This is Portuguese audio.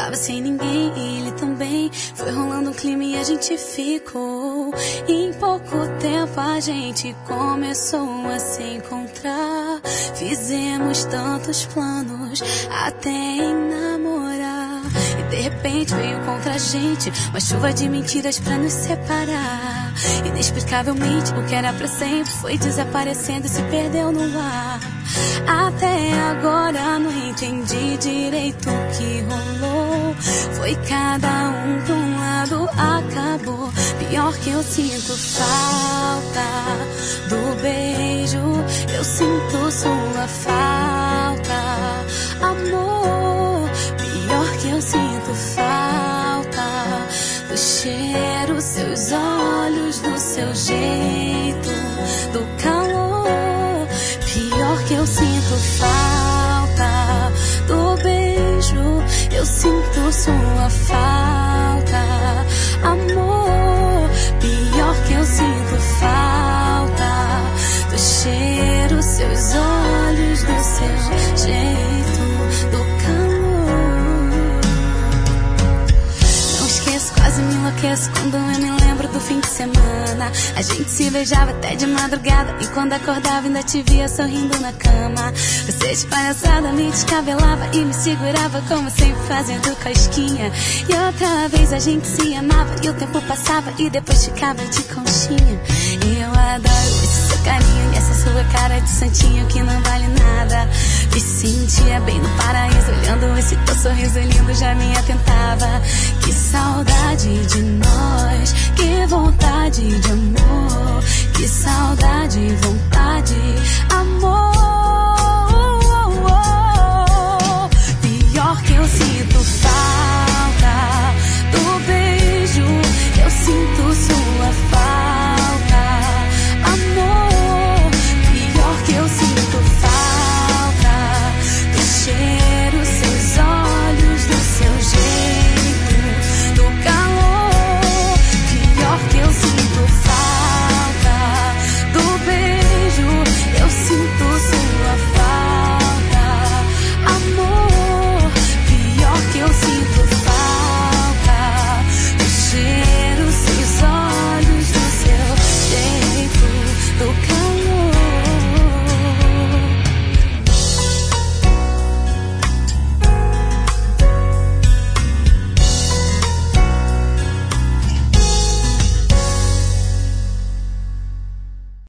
tava sem ninguém e ele também. Foi rolando um clima e a gente ficou. E em pouco tempo a gente começou a se encontrar. Fizemos tantos planos até em namorar. E de repente veio contra a gente uma chuva de mentiras pra nos separar. Inexplicavelmente o que era pra sempre foi desaparecendo e se perdeu no ar. Até agora não entendi direito o que rolou. Foi cada um pra um lado, acabou. Pior que eu sinto falta do beijo, eu sinto sua falta, amor. Pior que eu sinto falta do cheiro, seus olhos, do seu jeito, do calor. Pior que eu sinto falta do beijo, eu sinto sua falta, amor. Pior que eu sinto falta do cheiro, seus olhos, do seu jeito, do calor. Não esqueço, quase me enlouqueço quando eu me lembro do fim de semana. A gente se beijava até de madrugada e quando acordava ainda te via sorrindo na cama. Você de palhaçada me descabelava e me segurava como sempre fazendo cosquinha. E outra vez a gente se amava e o tempo passava e depois ficava de conchinha. Eu adoro esse seu carinho e essa sua cara de santinho que não vale nada. Me sentia bem no paraíso olhando esse teu sorriso lindo, já me atentava. Que saudade de nós, que vontade de amor, que saudade e vontade